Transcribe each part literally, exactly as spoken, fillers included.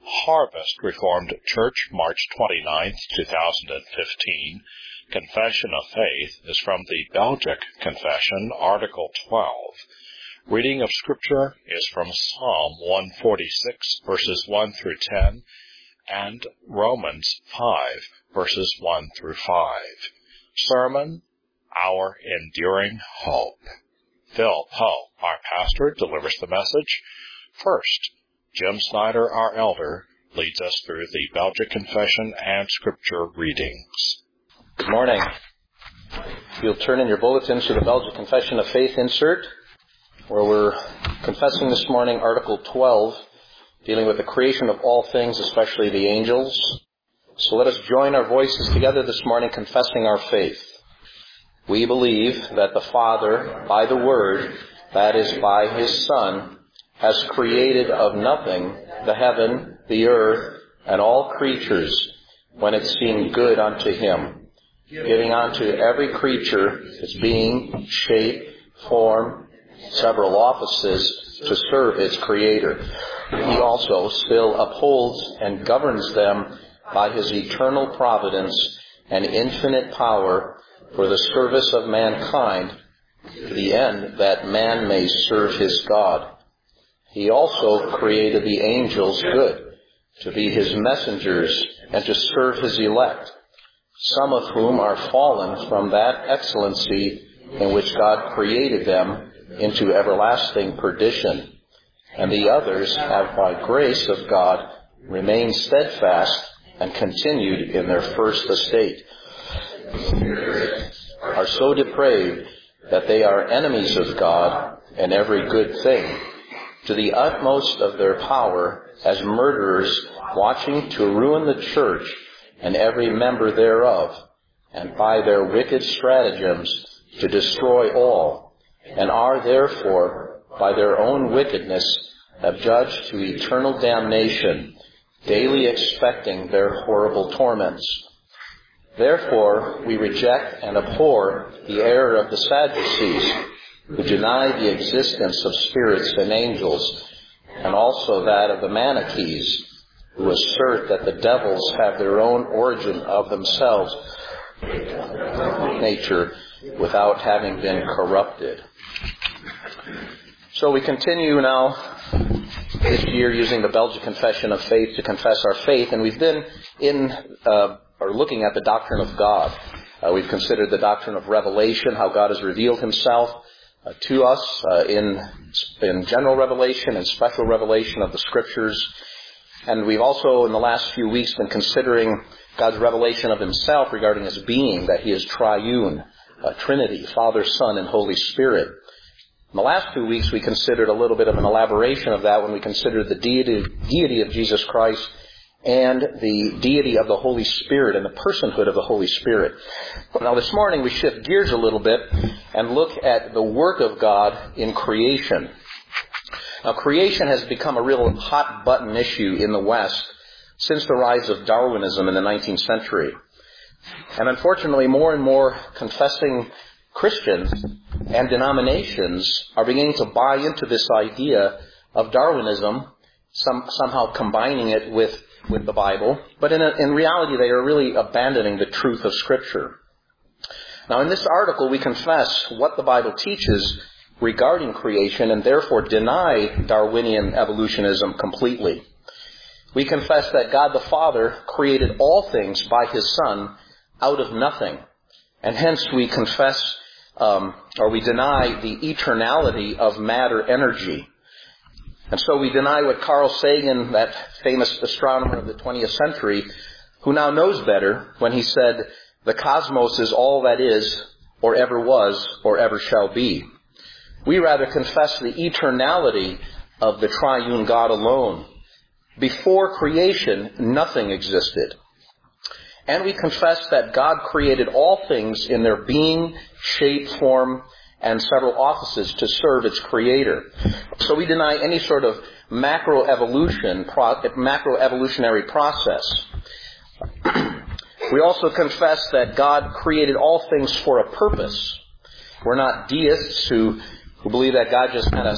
Harvest Reformed Church, March twenty-ninth, twenty fifteen. Confession of Faith is from the Belgic Confession, Article twelve. Reading of Scripture is from Psalm one forty-six, verses one through ten, and Romans five, verses one through five. Sermon, Our Enduring Hope. Phil Poe, our pastor, delivers the message. First, Jim Snyder, our elder, leads us through the Belgic Confession and Scripture readings. Good morning. If you'll turn in your bulletins to the Belgic Confession of Faith insert, where we're confessing this morning Article twelve, dealing with the creation of all things, especially the angels. So let us join our voices together this morning confessing our faith. We believe that the Father, by the Word, that is, by His Son, has created of nothing the heaven, the earth, and all creatures, when it seemed good unto Him, giving unto every creature its being, shape, form, several offices to serve its Creator. He also still upholds and governs them by His eternal providence and infinite power for the service of mankind, to the end that man may serve his God. He also created the angels good, to be His messengers and to serve His elect, some of whom are fallen from that excellency in which God created them into everlasting perdition, and the others have by grace of God remained steadfast and continued in their first estate, are so depraved that they are enemies of God and every good thing, to the utmost of their power, as murderers watching to ruin the church and every member thereof, and by their wicked stratagems to destroy all, and are therefore by their own wickedness adjudged to eternal damnation, daily expecting their horrible torments. Therefore we reject and abhor the error of the Sadducees, who deny the existence of spirits and angels, and also that of the Manichees, who assert that the devils have their own origin of themselves, nature, without having been corrupted. So we continue now this year using the Belgic Confession of Faith to confess our faith, and we've been in uh, or looking at the doctrine of God. Uh, we've considered the doctrine of revelation, how God has revealed Himself uh, to us uh, in in general revelation and special revelation of the Scriptures. And we've also, in the last few weeks, been considering God's revelation of Himself regarding His being, that He is triune, uh, Trinity, Father, Son, and Holy Spirit. In the last two weeks, we considered a little bit of an elaboration of that when we considered the deity, deity of Jesus Christ and the deity of the Holy Spirit and the personhood of the Holy Spirit. Now this morning we shift gears a little bit and look at the work of God in creation. Now creation has become a real hot button issue in the West since the rise of Darwinism in the nineteenth century. And unfortunately more and more confessing Christians and denominations are beginning to buy into this idea of Darwinism, some, somehow combining it with with the Bible, but in, a, in reality they are really abandoning the truth of Scripture. Now in this article we confess what the Bible teaches regarding creation and therefore deny Darwinian evolutionism completely. We confess that God the Father created all things by His Son out of nothing, and hence we confess um, or we deny the eternality of matter energy. And so we deny what Carl Sagan, that famous astronomer of the twentieth century, who now knows better, when he said, "The cosmos is all that is, or ever was, or ever shall be." We rather confess the eternality of the triune God alone. Before creation, nothing existed. And we confess that God created all things in their being, shape, form, and several offices to serve its Creator. So we deny any sort of macroevolution, macroevolutionary process. We also confess that God created all things for a purpose. We're not deists who, who believe that God just kind of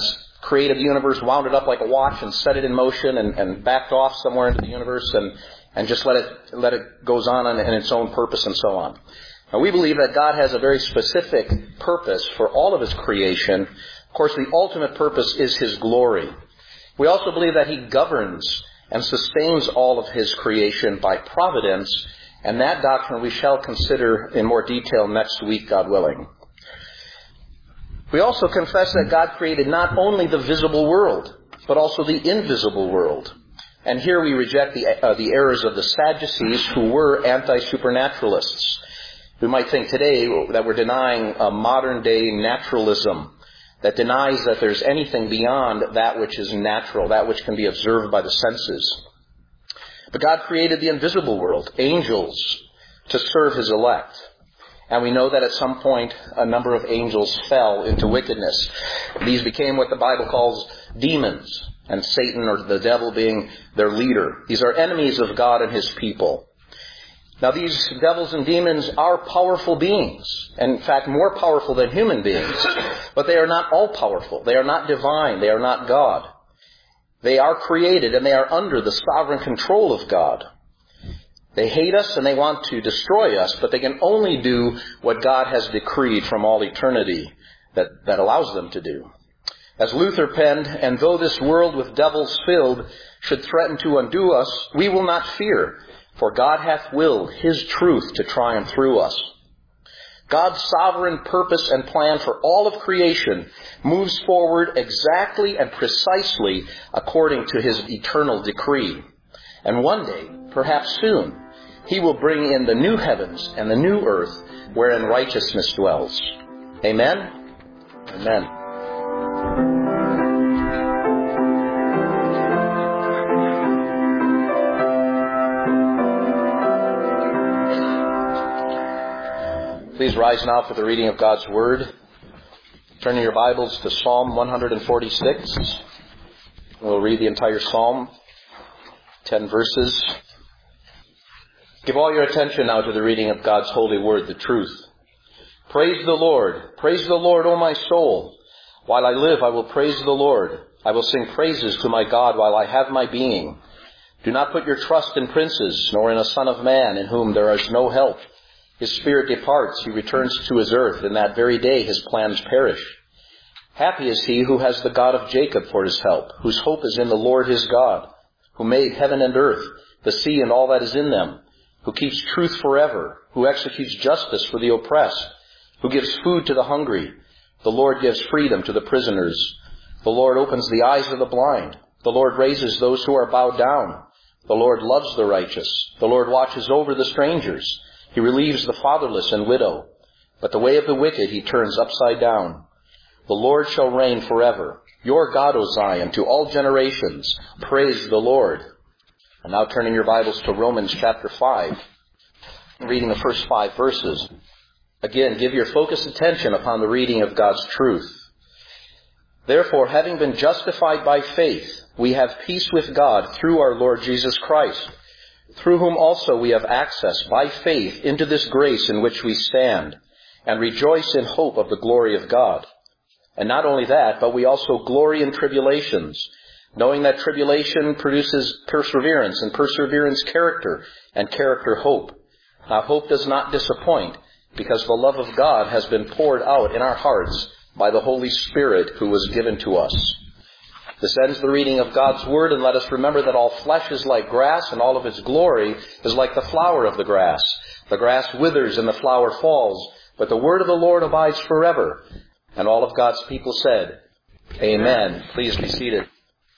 created the universe, wound it up like a watch and set it in motion and, and backed off somewhere into the universe and, and just let it, let it goes on in, in its own purpose and so on. Now, we believe that God has a very specific purpose for all of His creation. Of course, the ultimate purpose is His glory. We also believe that He governs and sustains all of His creation by providence, and that doctrine we shall consider in more detail next week, God willing. We also confess that God created not only the visible world, but also the invisible world. And here we reject the, uh, the errors of the Sadducees, who were anti-supernaturalists. We might think today that we're denying a modern-day naturalism that denies that there's anything beyond that which is natural, that which can be observed by the senses. But God created the invisible world, angels, to serve His elect. And we know that at some point a number of angels fell into wickedness. These became what the Bible calls demons, and Satan or the devil being their leader. These are enemies of God and His people. Now, these devils and demons are powerful beings, and in fact more powerful than human beings. But they are not all powerful. They are not divine. They are not God. They are created and they are under the sovereign control of God. They hate us and they want to destroy us, but they can only do what God has decreed from all eternity that, that allows them to do. As Luther penned, "And though this world with devils filled should threaten to undo us, we will not fear, for God hath willed His truth to triumph through us." God's sovereign purpose and plan for all of creation moves forward exactly and precisely according to His eternal decree. And one day, perhaps soon, He will bring in the new heavens and the new earth wherein righteousness dwells. Amen? Amen. Please rise now for the reading of God's Word. Turn in your Bibles to Psalm one forty-six. We'll read the entire Psalm, ten verses. Give all your attention now to the reading of God's holy Word, the truth. Praise the Lord. Praise the Lord, O my soul. While I live, I will praise the Lord. I will sing praises to my God while I have my being. Do not put your trust in princes, nor in a son of man, in whom there is no help. His spirit departs, he returns to his earth, and that very day his plans perish. Happy is he who has the God of Jacob for his help, whose hope is in the Lord his God, who made heaven and earth, the sea and all that is in them, who keeps truth forever, who executes justice for the oppressed, who gives food to the hungry. The Lord gives freedom to the prisoners. The Lord opens the eyes of the blind. The Lord raises those who are bowed down. The Lord loves the righteous. The Lord watches over the strangers. He relieves the fatherless and widow, but the way of the wicked He turns upside down. The Lord shall reign forever. Your God, O Zion, to all generations. Praise the Lord. And now turn in your Bibles to Romans chapter five, reading the first five verses. Again, give your focused attention upon the reading of God's truth. Therefore, having been justified by faith, we have peace with God through our Lord Jesus Christ, through whom also we have access by faith into this grace in which we stand, and rejoice in hope of the glory of God. And not only that, but we also glory in tribulations, knowing that tribulation produces perseverance, and perseverance character, and character hope. Now hope does not disappoint, because the love of God has been poured out in our hearts by the Holy Spirit who was given to us. This ends the reading of God's Word, and let us remember that all flesh is like grass, and all of its glory is like the flower of the grass. The grass withers and the flower falls, but the word of the Lord abides forever. And all of God's people said, Amen. Please be seated.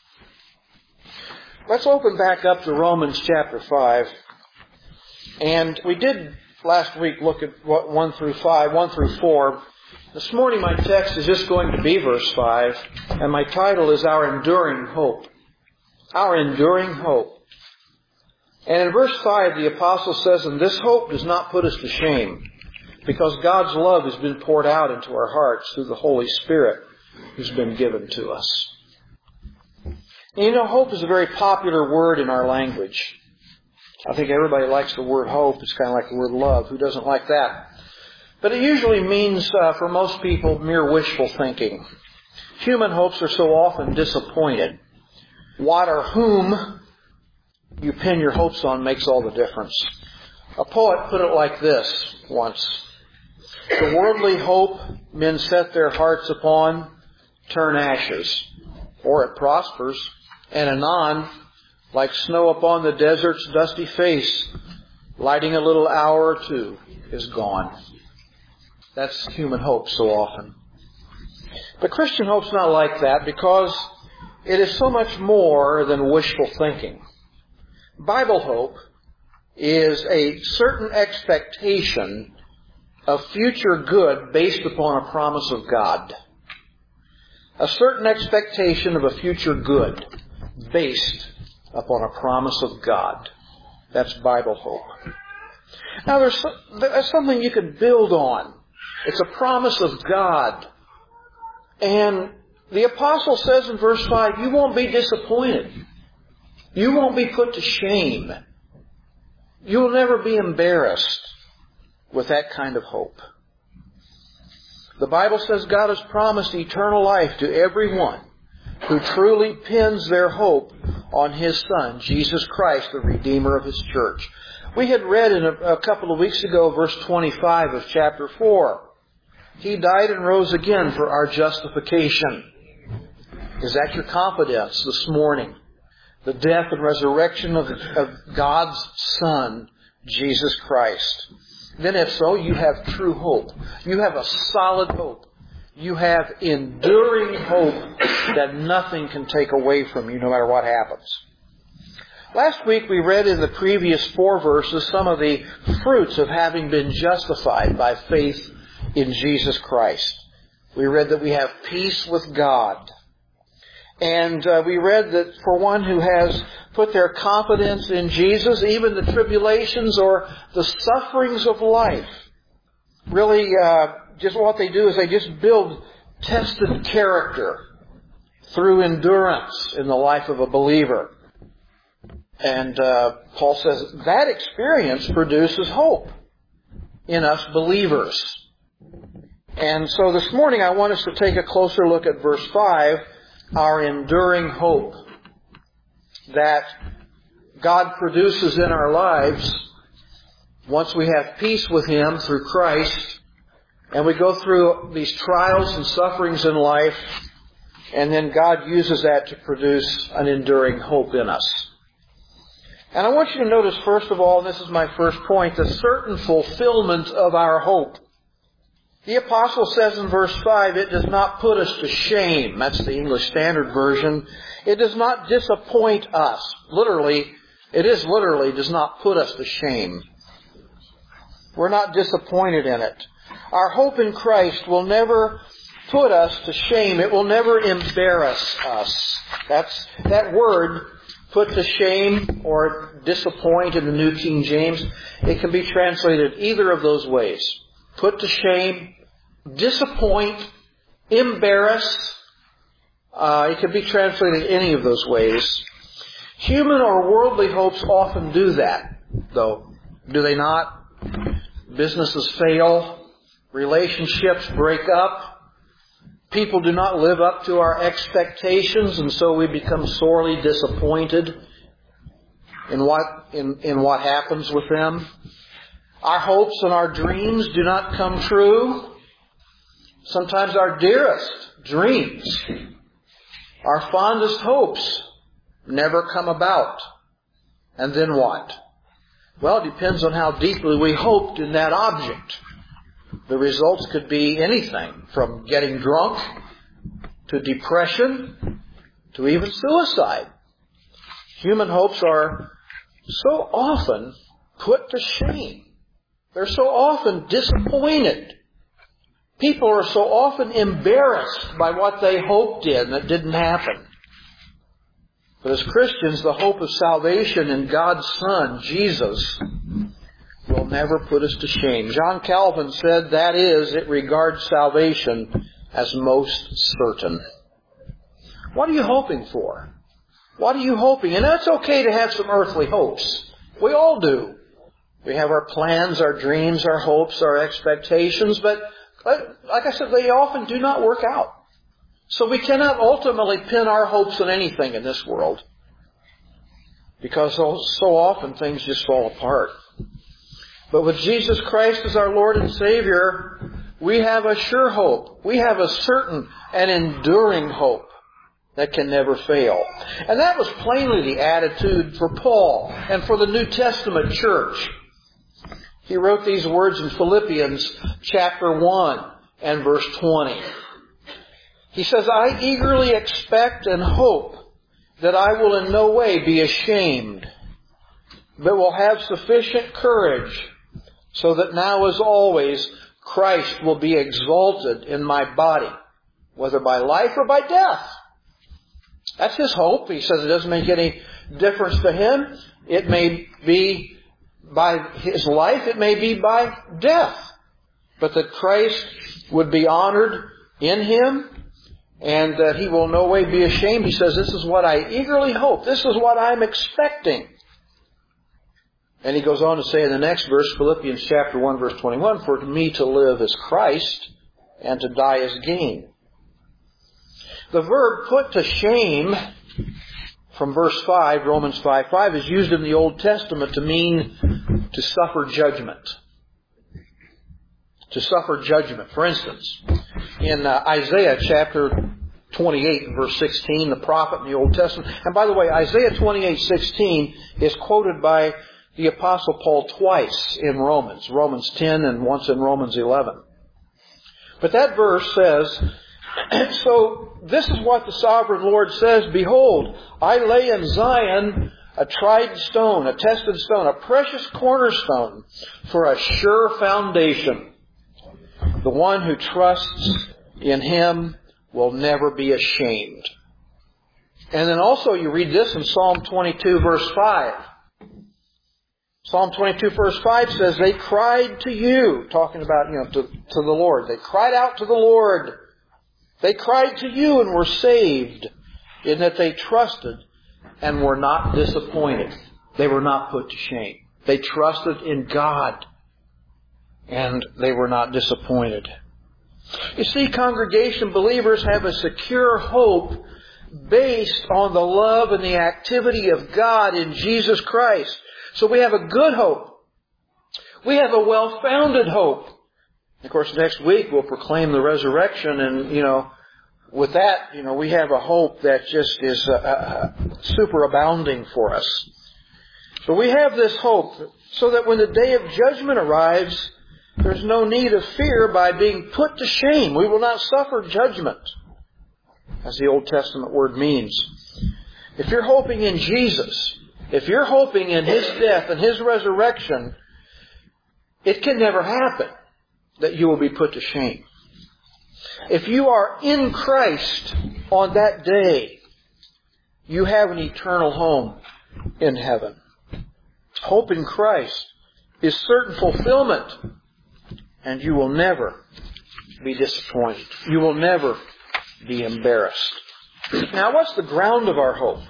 Let's open back up to Romans chapter five. And we did last week look at what one through five, one through four. This morning my text is just going to be verse five, and my title is Our Enduring Hope. Our Enduring Hope. And in verse five the apostle says, And this hope does not put us to shame, because God's love has been poured out into our hearts through the Holy Spirit who's been given to us. And you know, hope is a very popular word in our language. I think everybody likes the word hope. It's kind of like the word love. Who doesn't like that? But it usually means, uh, for most people, mere wishful thinking. human hopes are so often disappointed. What or whom you pin your hopes on makes all the difference. A poet put it like this once. The worldly hope men set their hearts upon turn ashes, or it prospers, and anon, like snow upon the desert's dusty face, lighting a little hour or two, is gone. That's human hope so often. But Christian hope's not like that because it is so much more than wishful thinking. Bible hope is a certain expectation of future good based upon a promise of God. A certain expectation of a future good based upon a promise of God. That's Bible hope. Now there's, there's something you can build on. It's a promise of God. And the apostle says in verse five, you won't be disappointed. You won't be put to shame. You will never be embarrassed with that kind of hope. The Bible says God has promised eternal life to everyone who truly pins their hope on His Son, Jesus Christ, the Redeemer of His church. We had read in a, a couple of weeks ago, verse twenty-five of chapter four. He died and rose again for our justification. Is that your confidence this morning? The death and resurrection of, of God's Son, Jesus Christ. Then if so, you have true hope. You have a solid hope. You have enduring hope that nothing can take away from you no matter what happens. Last week we read in the previous four verses some of the fruits of having been justified by faith in Jesus Christ. We read that we have peace with God. And uh, we read that for one who has put their confidence in Jesus, even the tribulations or the sufferings of life, really uh, just what they do is they just build tested character through endurance in the life of a believer. And uh, Paul says that experience produces hope in us believers. And so this morning I want us to take a closer look at verse five, our enduring hope that God produces in our lives once we have peace with Him through Christ, and we go through these trials and sufferings in life, and then God uses that to produce an enduring hope in us. And I want you to notice, first of all, and this is my first point, the certain fulfillment of our hope. The apostle says in verse five, it does not put us to shame. That's the English Standard Version. It does not disappoint us. Literally, it is literally does not put us to shame. We're not disappointed in it. Our hope in Christ will never put us to shame. It will never embarrass us. That's that word, put to shame or disappoint in the New King James. It can be translated either of those ways. Put to shame, disappoint, embarrass. Uh, it can be translated any of those ways. Human or worldly hopes often do that, though. Do they not? Businesses fail. Relationships break up. People do not live up to our expectations, and so we become sorely disappointed in what, in, in what happens with them. Our hopes and our dreams do not come true. Sometimes our dearest dreams, our fondest hopes never come about. And then what? Well, it depends on how deeply we hoped in that object. The results could be anything from getting drunk to depression to even suicide. Human hopes are so often put to shame. They're so often disappointed. People are so often embarrassed by what they hoped in that didn't happen. But as Christians, the hope of salvation in God's Son, Jesus, will never put us to shame. John Calvin said, that is, it regards salvation as most certain. What are you hoping for? What are you hoping? And it's okay to have some earthly hopes. We all do. We have our plans, our dreams, our hopes, our expectations, but like I said, they often do not work out. So we cannot ultimately pin our hopes on anything in this world, because so, so often things just fall apart. But with Jesus Christ as our Lord and Savior, we have a sure hope. We have a certain and enduring hope that can never fail. And that was plainly the attitude for Paul and for the New Testament church. He wrote these words in Philippians chapter one and verse twenty. He says, I eagerly expect and hope that I will in no way be ashamed, but will have sufficient courage, so that now as always Christ will be exalted in my body, whether by life or by death. That's his hope. He says it doesn't make any difference to him. It may be by his life, it may be by death. But that Christ would be honored in him, and that he will no way be ashamed. He says, this is what I eagerly hope. This is what I'm expecting. And he goes on to say in the next verse, Philippians chapter one, verse twenty-one, for to me to live is Christ, and to die is gain. The verb put to shame from verse five, Romans five five, is used in the Old Testament to mean to suffer judgment. To suffer judgment. For instance, in uh, Isaiah chapter twenty-eight and verse sixteen, the prophet in the Old Testament. And by the way, Isaiah twenty-eight sixteen is quoted by the Apostle Paul twice in Romans. Romans ten and once in Romans eleven. But that verse says, so this is what the sovereign Lord says, behold, I lay in Zion a tried stone, a tested stone, a precious cornerstone for a sure foundation. The one who trusts in Him will never be ashamed. And then also you read this in Psalm twenty-two verse five. Psalm twenty-two verse five says, they cried to you, talking about, you know, to, to the Lord. They cried out to the Lord. They cried to you and were saved, in that they trusted and were not disappointed. They were not put to shame. They trusted in God and they were not disappointed. You see, congregation believers have a secure hope based on the love and the activity of God in Jesus Christ. So we have a good hope. We have a well-founded hope. Of course, next week we'll proclaim the resurrection, and, you know, with that, you know, we have a hope that just is uh, uh, super abounding for us. But we have this hope so that when the day of judgment arrives, there's no need of fear by being put to shame. We will not suffer judgment, as the Old Testament word means. If you're hoping in Jesus, if you're hoping in His death and His resurrection, it can never happen that you will be put to shame. If you are in Christ on that day, you have an eternal home in heaven. Hope in Christ is certain fulfillment, and you will never be disappointed. You will never be embarrassed. Now, what's the ground of our hope?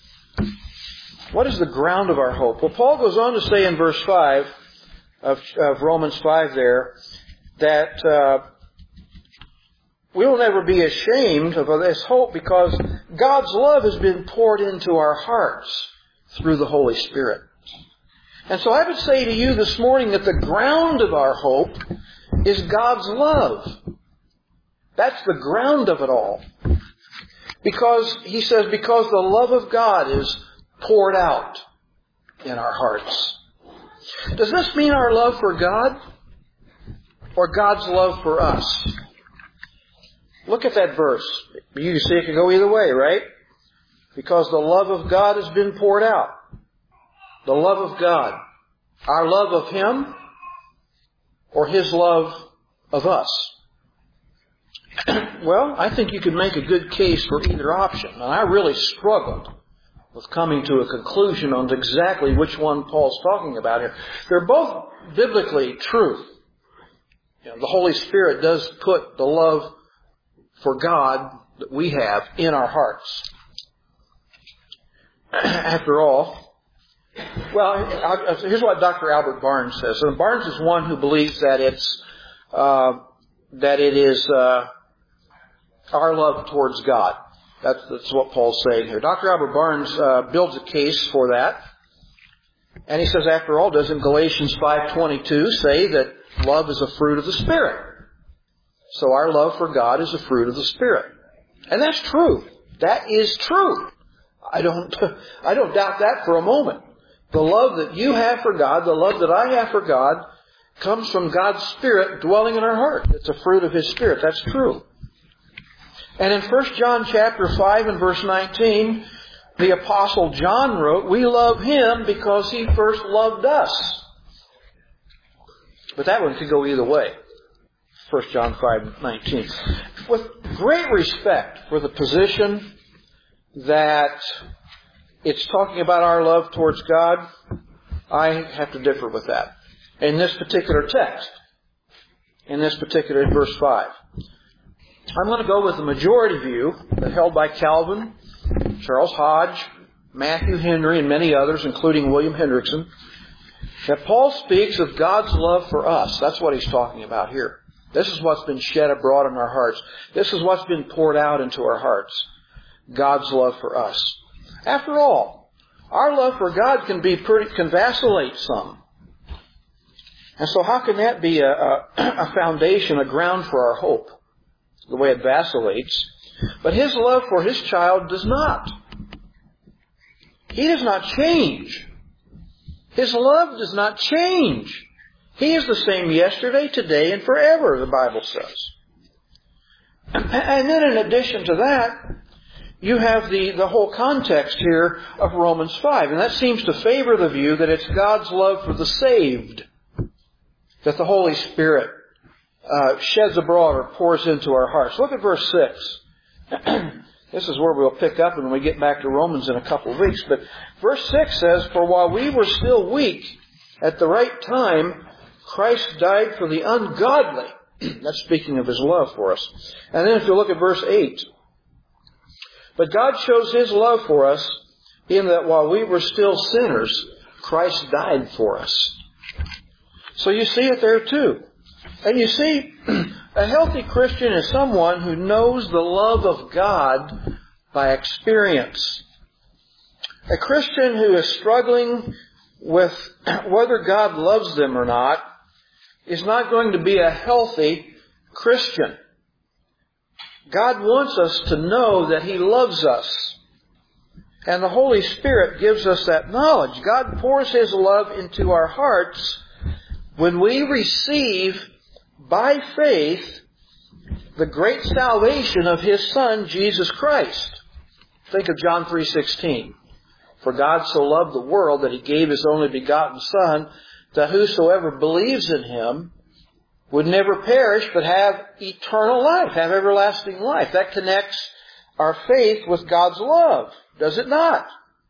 What is the ground of our hope? Well, Paul goes on to say in verse five of, of Romans five there, that uh, we will never be ashamed of this hope because God's love has been poured into our hearts through the Holy Spirit. And so I would say to you this morning that the ground of our hope is God's love. That's the ground of it all. Because, he says, because the love of God is poured out in our hearts. Does this mean our love for God or God's love for us? Look at that verse. You can see it can go either way, right? Because the love of God has been poured out. The love of God. Our love of Him or His love of us. Well, I think you could make a good case for either option. And I really struggled with coming to a conclusion on exactly which one Paul's talking about here. They're both biblically true. You know, the Holy Spirit does put the love for God that we have in our hearts. After all, well, here's what Doctor Albert Barnes says. And Barnes is one who believes that it's uh, that it is uh, our love towards God. That's, that's what Paul's saying here. Doctor Albert Barnes uh, builds a case for that. And he says, after all, doesn't Galatians five twenty-two say that love is a fruit of the Spirit? So our love for God is a fruit of the Spirit. And that's true. That is true. I don't, I don't doubt that for a moment. The love that you have for God, the love that I have for God, comes from God's Spirit dwelling in our heart. It's a fruit of His Spirit. That's true. And in First John chapter five and verse nineteen, the Apostle John wrote, we love Him because He first loved us. But that one could go either way. First John five nineteen. With great respect for the position that it's talking about our love towards God, I have to differ with that. In this particular text, in this particular verse five. I'm going to go with the majority view held by Calvin, Charles Hodge, Matthew Henry, and many others, including William Hendrickson, that Paul speaks of God's love for us. That's what he's talking about here. This is what's been shed abroad in our hearts. This is what's been poured out into our hearts. God's love for us. After all, our love for God can be pretty, can vacillate some. And so how can that be a, a, a foundation, a ground for our hope? The way it vacillates. But His love for His child does not. He does not change. His love does not change. He is the same yesterday, today, and forever, the Bible says. And then in addition to that, you have the, the whole context here of Romans five. And that seems to favor the view that it's God's love for the saved that the Holy Spirit uh, sheds abroad or pours into our hearts. Look at verse six. This is where we'll pick up when we get back to Romans in a couple of weeks. But verse six says, for while we were still weak, at the right time, Christ died for the ungodly. That's speaking of His love for us. And then if you look at verse eight. But God shows His love for us in that while we were still sinners, Christ died for us. So you see it there too. And you see, a healthy Christian is someone who knows the love of God by experience. A Christian who is struggling with whether God loves them or not is not going to be a healthy Christian. God wants us to know that He loves us. And the Holy Spirit gives us that knowledge. God pours His love into our hearts when we receive by faith the great salvation of His Son, Jesus Christ. Think of John three sixteen. For God so loved the world that He gave His only begotten Son, that whosoever believes in Him would never perish but have eternal life, have everlasting life. That connects our faith with God's love, does it not?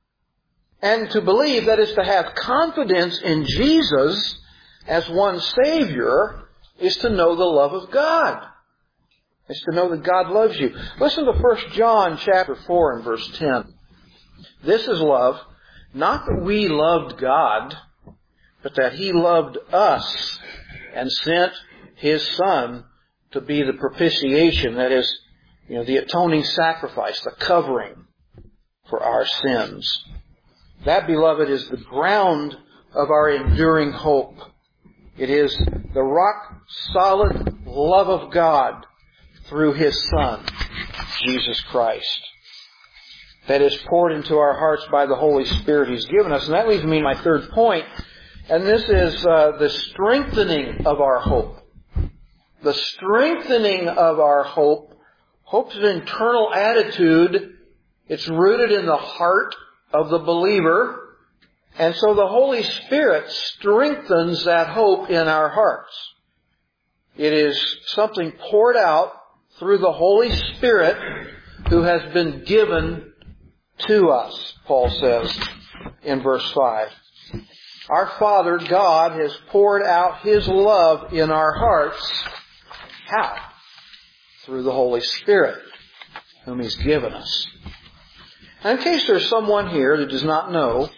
And to believe, that is to have confidence in Jesus as one Savior, is to know the love of God. It's to know that God loves you. Listen to First John chapter four and verse ten. This is love, not that we loved God, but that He loved us and sent His Son to be the propitiation, that is, you know, the atoning sacrifice, the covering for our sins. That, beloved, is the ground of our enduring hope. It is the rock-solid love of God through His Son, Jesus Christ, that is poured into our hearts by the Holy Spirit He's given us. And that leads me to my third point, and this is uh, the strengthening of our hope. The strengthening of our hope. Hope's an internal attitude. It's rooted in the heart of the believer. And so the Holy Spirit strengthens that hope in our hearts. It is something poured out through the Holy Spirit who has been given to us, Paul says in verse five. Our Father, God, has poured out His love in our hearts. How? Through the Holy Spirit, whom He's given us. And in case there's someone here that does not know,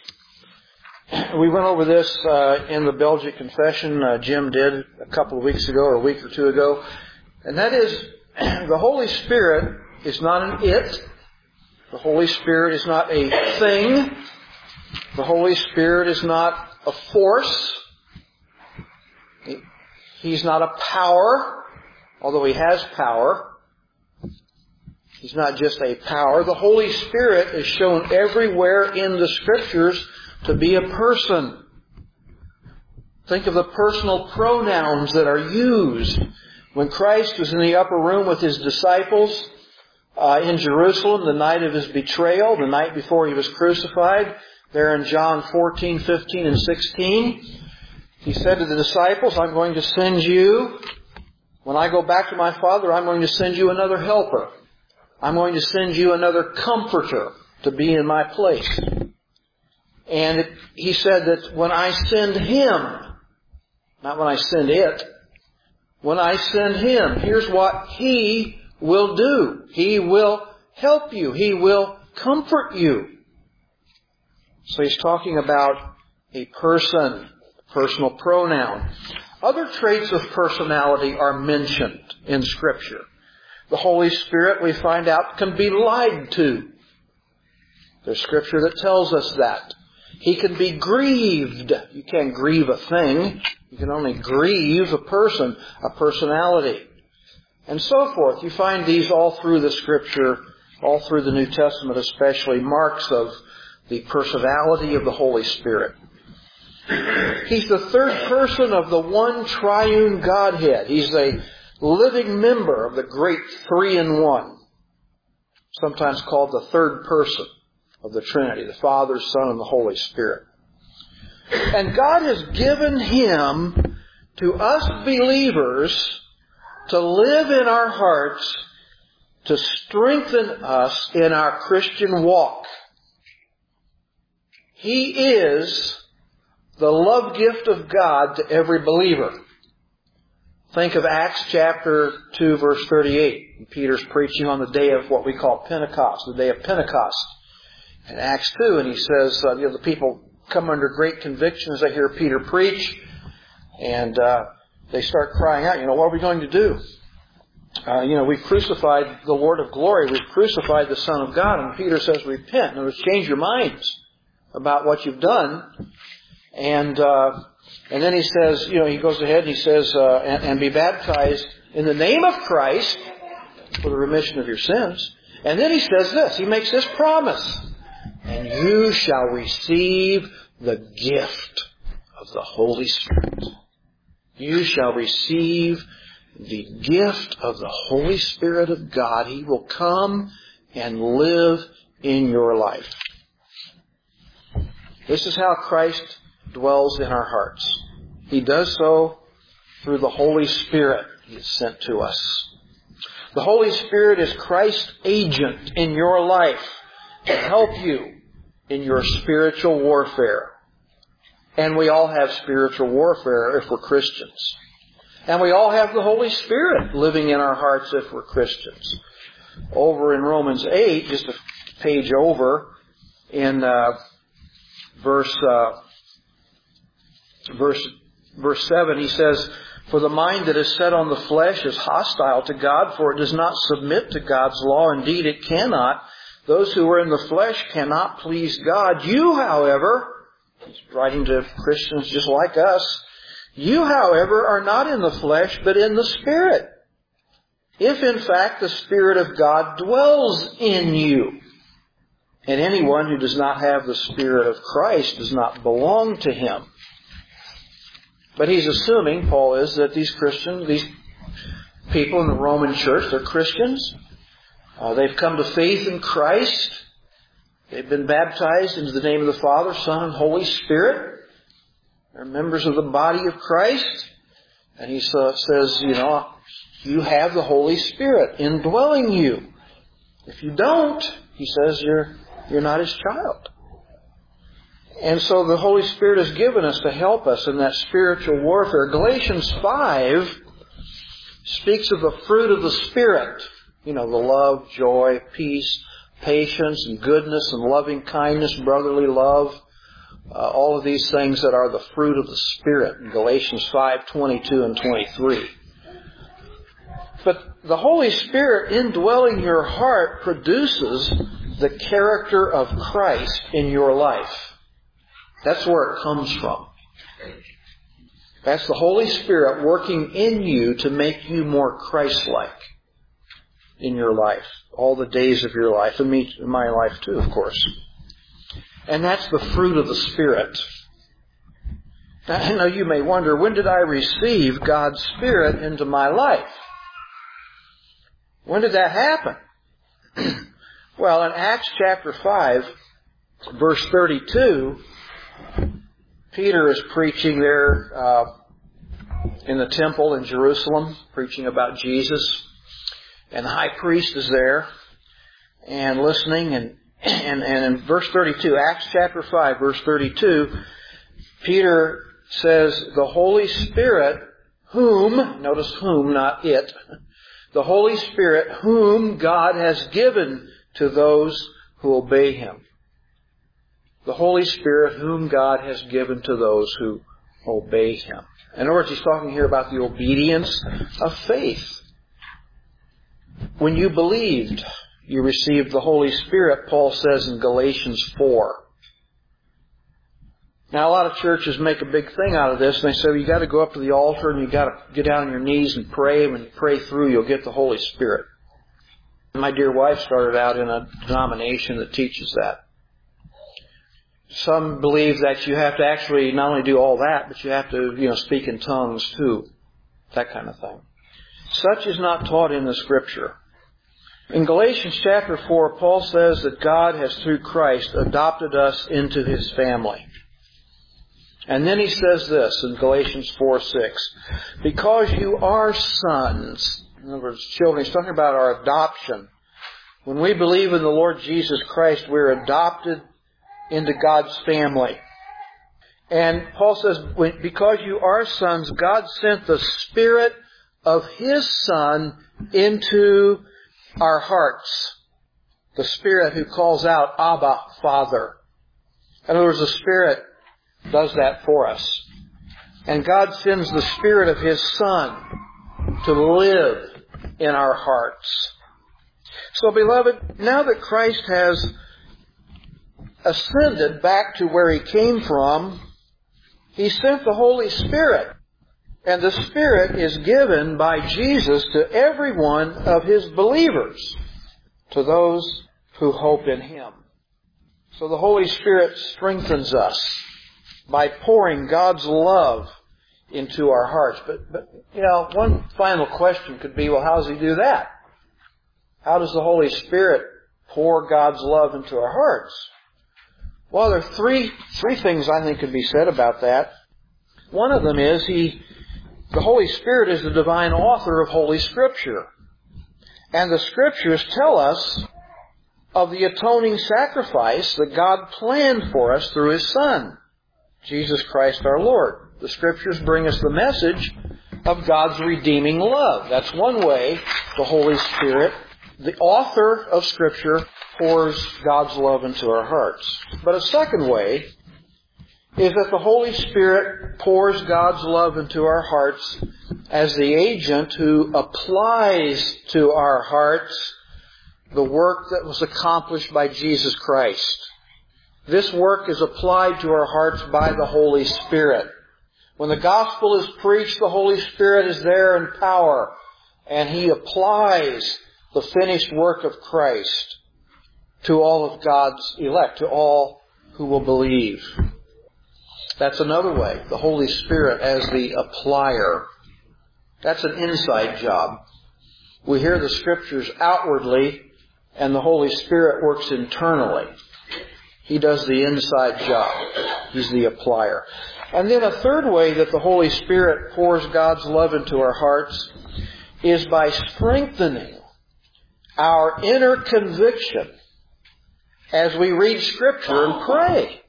we went over this uh, in the Belgic Confession. Uh, Jim did a couple of weeks ago or a week or two ago. And that is The Holy Spirit is not an it. The Holy Spirit is not a thing. The Holy Spirit is not a force. He's not a power, although He has power. He's not just a power. The Holy Spirit is shown everywhere in the Scriptures to be a person. Think of the personal pronouns that are used. When Christ was in the upper room with His disciples uh, in Jerusalem the night of His betrayal, the night before He was crucified, there in John fourteen, fifteen, and sixteen, He said to the disciples, I'm going to send you, when I go back to my Father, I'm going to send you another helper. I'm going to send you another comforter to be in my place. And it, He said that when I send Him, not when I send it, when I send Him, here's what He will do. He will help you. He will comfort you. So He's talking about a person, personal pronoun. Other traits of personality are mentioned in Scripture. The Holy Spirit, we find out, can be lied to. There's Scripture that tells us that. He can be grieved. You can't grieve a thing. You can only grieve a person, a personality. And so forth. You find these all through the Scripture, all through the New Testament especially, marks of the personality of the Holy Spirit. He's the third person of the one triune Godhead. He's a living member of the great three-in-one, sometimes called the third person of the Trinity, the Father, Son, and the Holy Spirit. And God has given Him to us believers to live in our hearts, to strengthen us in our Christian walk. He is the love gift of God to every believer. Think of Acts chapter two, verse thirty-eight. Peter's preaching on the day of what we call Pentecost, the day of Pentecost. In Acts two, and he says, uh, you know, the people come under great conviction as they hear Peter preach, and uh, they start crying out, you know, what are we going to do? Uh, you know, we've crucified the Lord of glory. We've crucified the Son of God. And Peter says, repent. In other words, change your minds about what you've done. And uh, and then he says, you know, he goes ahead and he says, uh, and, and be baptized in the name of Christ for the remission of your sins. And then he says this, he makes this promise, and you shall receive the gift of the Holy Spirit. You shall receive the gift of the Holy Spirit of God. He will come and live in your life. This is how Christ dwells in our hearts. He does so through the Holy Spirit He has sent to us. The Holy Spirit is Christ's agent in your life to help you in your spiritual warfare. And we all have spiritual warfare if we're Christians. And we all have the Holy Spirit living in our hearts if we're Christians. Over in Romans eight, just a page over, in uh, verse uh, verse verse seven, he says, for the mind that is set on the flesh is hostile to God, for it does not submit to God's law. Indeed, it cannot. Those who are in the flesh cannot please God. You, however, he's writing to Christians just like us, you, however, are not in the flesh, but in the Spirit, if in fact the Spirit of God dwells in you. And anyone who does not have the Spirit of Christ does not belong to Him. But he's assuming, Paul is, that these Christians, these people in the Roman church, they're Christians. Uh, they've come to faith in Christ. They've been baptized into the name of the Father, Son, and Holy Spirit. They're members of the body of Christ. And he uh, says, you know, you have the Holy Spirit indwelling you. If you don't, he says, you're you're not His child. And so the Holy Spirit is given us to help us in that spiritual warfare. Galatians five speaks of the fruit of the Spirit. You know, the love, joy, peace, patience, and goodness, and loving kindness, brotherly love. Uh, all of these things that are the fruit of the Spirit in Galatians five, twenty-two and twenty-three. But the Holy Spirit indwelling your heart produces the character of Christ in your life. That's where it comes from. That's the Holy Spirit working in you to make you more Christ-like in your life, all the days of your life, and me, in my life too, of course. And that's the fruit of the Spirit. Now, I know you may wonder, when did I receive God's Spirit into my life? When did that happen? Well, in Acts chapter five, verse thirty-two, Peter is preaching there uh, in the temple in Jerusalem, preaching about Jesus. And the high priest is there and listening. And, and, and in verse thirty-two, Acts chapter five, verse thirty-two, Peter says, the Holy Spirit, whom, notice whom, not it, the Holy Spirit, whom God has given to those who obey Him. The Holy Spirit, whom God has given to those who obey Him. In other words, he's talking here about the obedience of faith. When you believed, you received the Holy Spirit, Paul says in Galatians four. Now, a lot of churches make a big thing out of this, and they say, well, you got to go up to the altar and you got to get down on your knees and pray. And when you pray through, you'll get the Holy Spirit. My dear wife started out in a denomination that teaches that. Some believe that you have to actually not only do all that, but you have to, you know, speak in tongues too. That kind of thing. Such is not taught in the Scripture. In Galatians chapter four, Paul says that God has, through Christ, adopted us into His family. And then he says this in Galatians four six, because you are sons, in other words, children, he's talking about our adoption. When we believe in the Lord Jesus Christ, we're adopted into God's family. And Paul says, because you are sons, God sent the Spirit of His Son into our hearts. The Spirit who calls out, Abba, Father. In other words, the Spirit does that for us. And God sends the Spirit of His Son to live in our hearts. So, beloved, now that Christ has ascended back to where He came from, He sent the Holy Spirit. And the Spirit is given by Jesus to every one of His believers, to those who hope in Him. So the Holy Spirit strengthens us by pouring God's love into our hearts. But, but, you know, one final question could be, well, how does He do that? How does the Holy Spirit pour God's love into our hearts? Well, there are three, three things I think could be said about that. One of them is He, the Holy Spirit is the divine author of Holy Scripture. And the Scriptures tell us of the atoning sacrifice that God planned for us through His Son, Jesus Christ our Lord. The Scriptures bring us the message of God's redeeming love. That's one way the Holy Spirit, the author of Scripture, pours God's love into our hearts. But a second way is that the Holy Spirit pours God's love into our hearts as the agent who applies to our hearts the work that was accomplished by Jesus Christ. This work is applied to our hearts by the Holy Spirit. When the gospel is preached, the Holy Spirit is there in power, and He applies the finished work of Christ to all of God's elect, to all who will believe. That's another way, the Holy Spirit as the applier. That's an inside job. We hear the Scriptures outwardly, and the Holy Spirit works internally. He does the inside job. He's the applier. And then a third way that the Holy Spirit pours God's love into our hearts is by strengthening our inner conviction as we read Scripture and pray.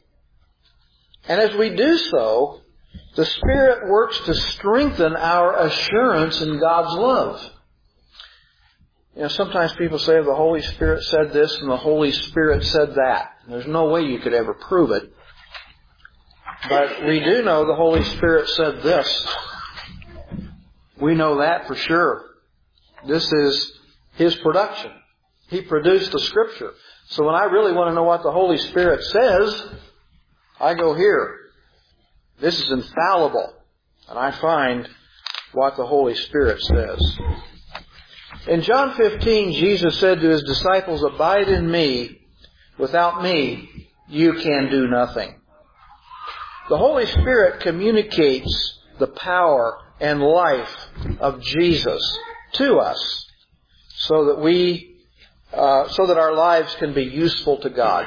And as we do so, the Spirit works to strengthen our assurance in God's love. You know, sometimes people say the Holy Spirit said this and the Holy Spirit said that. There's no way you could ever prove it. But we do know the Holy Spirit said this. We know that for sure. This is His production. He produced the Scripture. So when I really want to know what the Holy Spirit says, I go here. This is infallible. And I find what the Holy Spirit says. In John fifteen, Jesus said to His disciples, "Abide in me. Without me, you can do nothing." The Holy Spirit communicates the power and life of Jesus to us so that we, uh, so that our lives can be useful to God.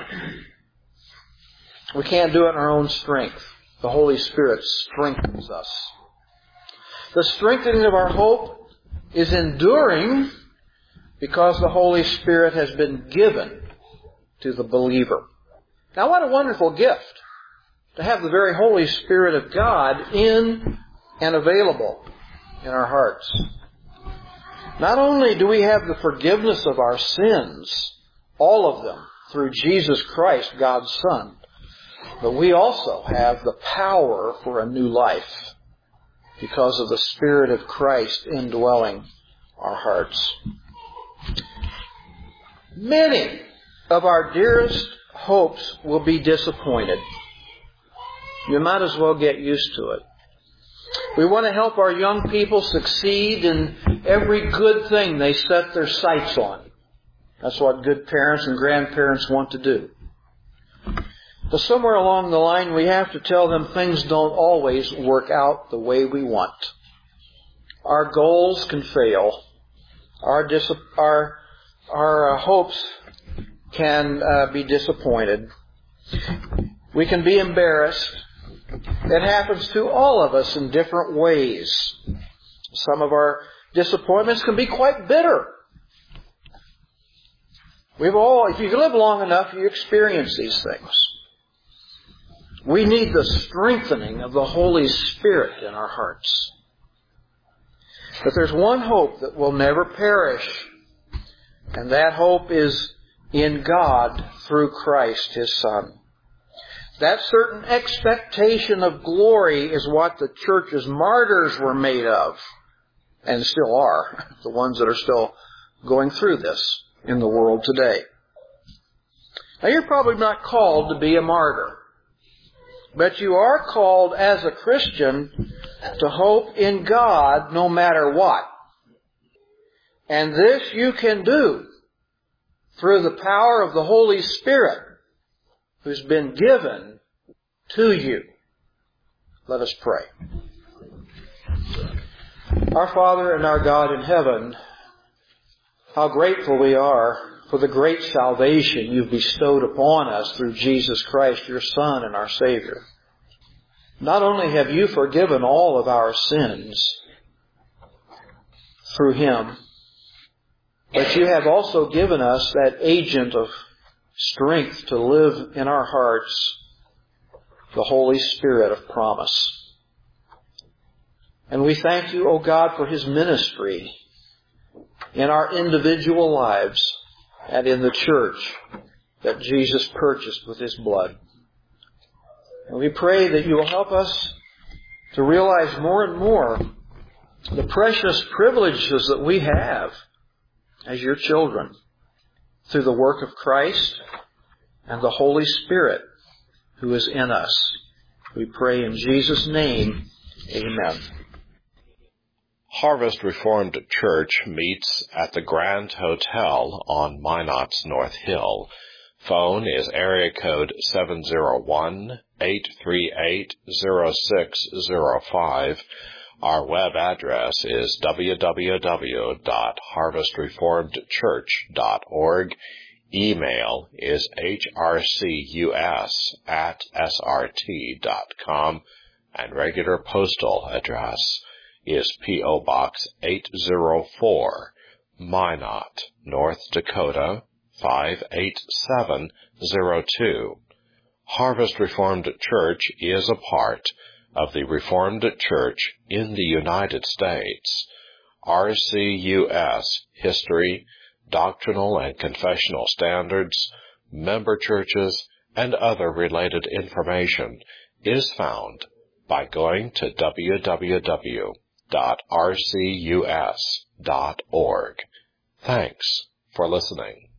We can't do it in our own strength. The Holy Spirit strengthens us. The strengthening of our hope is enduring because the Holy Spirit has been given to the believer. Now, what a wonderful gift to have the very Holy Spirit of God in and available in our hearts. Not only do we have the forgiveness of our sins, all of them, through Jesus Christ, God's Son, but we also have the power for a new life because of the Spirit of Christ indwelling our hearts. Many of our dearest hopes will be disappointed. You might as well get used to it. We want to help our young people succeed in every good thing they set their sights on. That's what good parents and grandparents want to do. But somewhere along the line, we have to tell them things don't always work out the way we want. Our goals can fail. Our dis- our our uh, hopes can uh, be disappointed. We can be embarrassed. It happens to all of us in different ways. Some of our disappointments can be quite bitter. We've all, if you live long enough, you experience these things. We need the strengthening of the Holy Spirit in our hearts. But there's one hope that will never perish, and that hope is in God through Christ, His Son. That certain expectation of glory is what the church's martyrs were made of, and still are, the ones that are still going through this in the world today. Now, you're probably not called to be a martyr, but you are called as a Christian to hope in God no matter what. And this you can do through the power of the Holy Spirit who's been given to you. Let us pray. Our Father and our God in heaven, how grateful we are for the great salvation you've bestowed upon us through Jesus Christ, your Son and our Savior. Not only have you forgiven all of our sins through Him, but you have also given us that agent of strength to live in our hearts, the Holy Spirit of promise. And we thank you, O God, for His ministry in our individual lives and in the church that Jesus purchased with His blood. And we pray that you will help us to realize more and more the precious privileges that we have as your children through the work of Christ and the Holy Spirit who is in us. We pray in Jesus' name, amen. Harvest Reformed Church meets at the Grand Hotel on Minot's North Hill. Phone is area code seven oh one, eight three eight, oh six oh five. Our web address is w w w dot harvest reformed church dot org. Email is h r c u s at s r t dot com. And regular postal address is P O Box eight oh four, Minot, North Dakota, five eight seven oh two. Harvest Reformed Church is a part of the Reformed Church in the United States. R C U S History, Doctrinal and Confessional Standards, member churches, and other related information is found by going to w w w dot r c u s dot org. Thanks for listening.